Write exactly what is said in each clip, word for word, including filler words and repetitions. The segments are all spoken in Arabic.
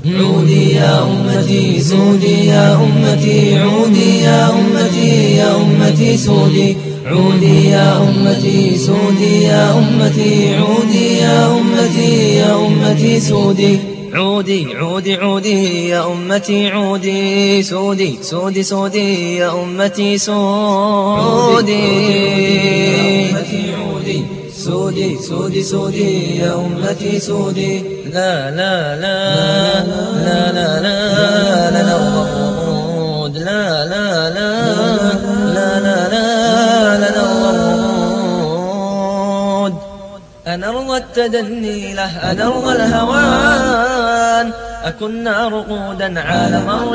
عودي يا أمتي سودي يا أمتي عودي يا أمتي يا أمتي سودي عودي يا أمتي سودي يا أمتي عودي يا أمتي يا أمتي سودي عودي عودي عودي يا أمتي عودي سودي سودي سودي يا أمتي سودي سودي سودي سودي يا أمتي سودي لا لا لا لا لا لا لا نرغب لا لا لا لا لا لا لا نرغب أنرضى التدني له أنرضى الهوان أكنا رقودا على مر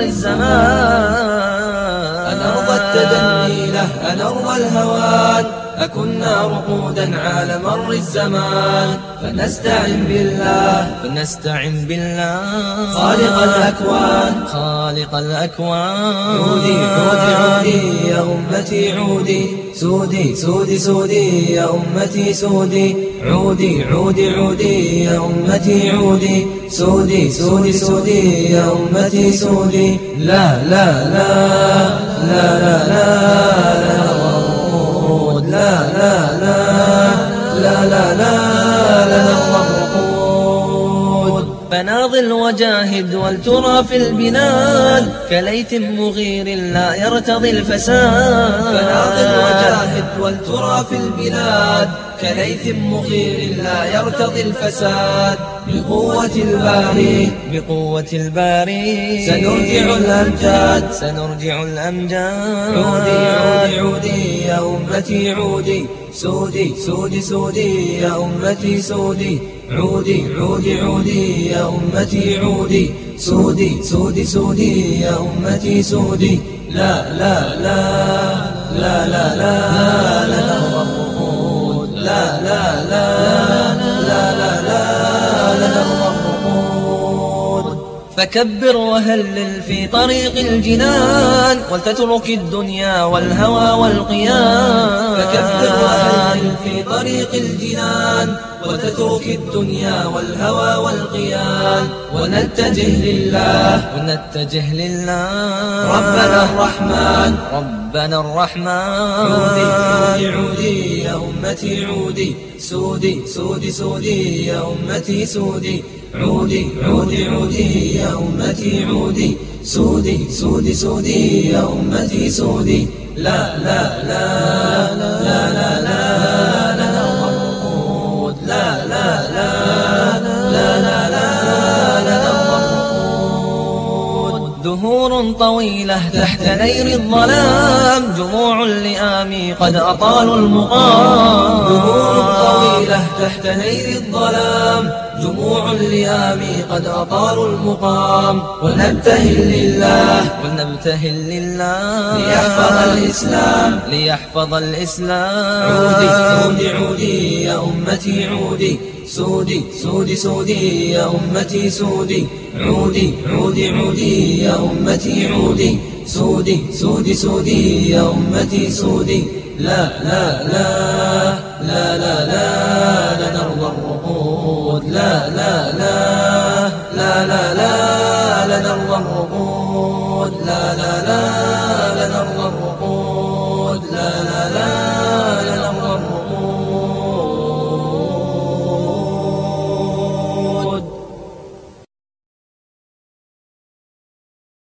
الزمان أنرضى التدني له أنرضى الهوان أكنا رقودا على مر الزمان فنستعن بالله فنستعن بالله خالق الأكوان خالق الأكوان عودي عودي عودي يا أمتي عودي سودي سودي سودي يا أمتي سودي عودي عودي عودي يا أمتي عودي سودي سودي سودي يا أمتي سودي لا لا لا لا لا لا لا لا لا لا لا لا لا الرقود فناضل وجاهد والترى في البلاد كليث مغير لا يرتضي الفساد فناضل وجاهد والترى في البلاد كليث مغير لا يرتضي الفساد بقوة الباري بقوة الباري سنرجع الأمجاد سنرجع الأمجاد عودي عودي عودي يا أمتي عودي سودي سودي سودي يا أمتي سودي عودي عودي عودي يا أمتي عودي سودي سودي سودي يا أمتي سودي لا لا لا لا لا لا لا لا لا لا لا لا لا فكبر وهلل في طريق الجنان ولتترك الدنيا والهوى والقيام فكبر وهلل في طريق الجنان وتترك الدنيا والهوى والقيام ونتجه لله ونتجه لله ربنا الرحمن ربنا الرحمن عودي عودي عودي يا أمتي عودي سودي سودي سودي يا أمتي سودي عودي عودي عودي يا أمتي عودي سودي سودي سودي يا أمتي سودي لا لا لا لا لا لا لا لا لا لا لا لا لا لا دهور طويلة تحت نير الظلام جموع اللئام قد أطالوا المقام دهور طويلة تحت نير الظلام جموع اللئام قد أطالوا المقام ونبتهل لله ونبتهل لله ليحفظ الإسلام ليحفظ الإسلام عودي عودي عودي يا أمتي عودي سودي سودي سودي يا أمتي سودي عودي عودي عودي يا أمتي عودي سودي سودي سودي يا أمتي سودي لا لا لا لا لا لا لا نرضى الرقود لا لا لا لا لا لا لا نرضى الرقود لا لا لا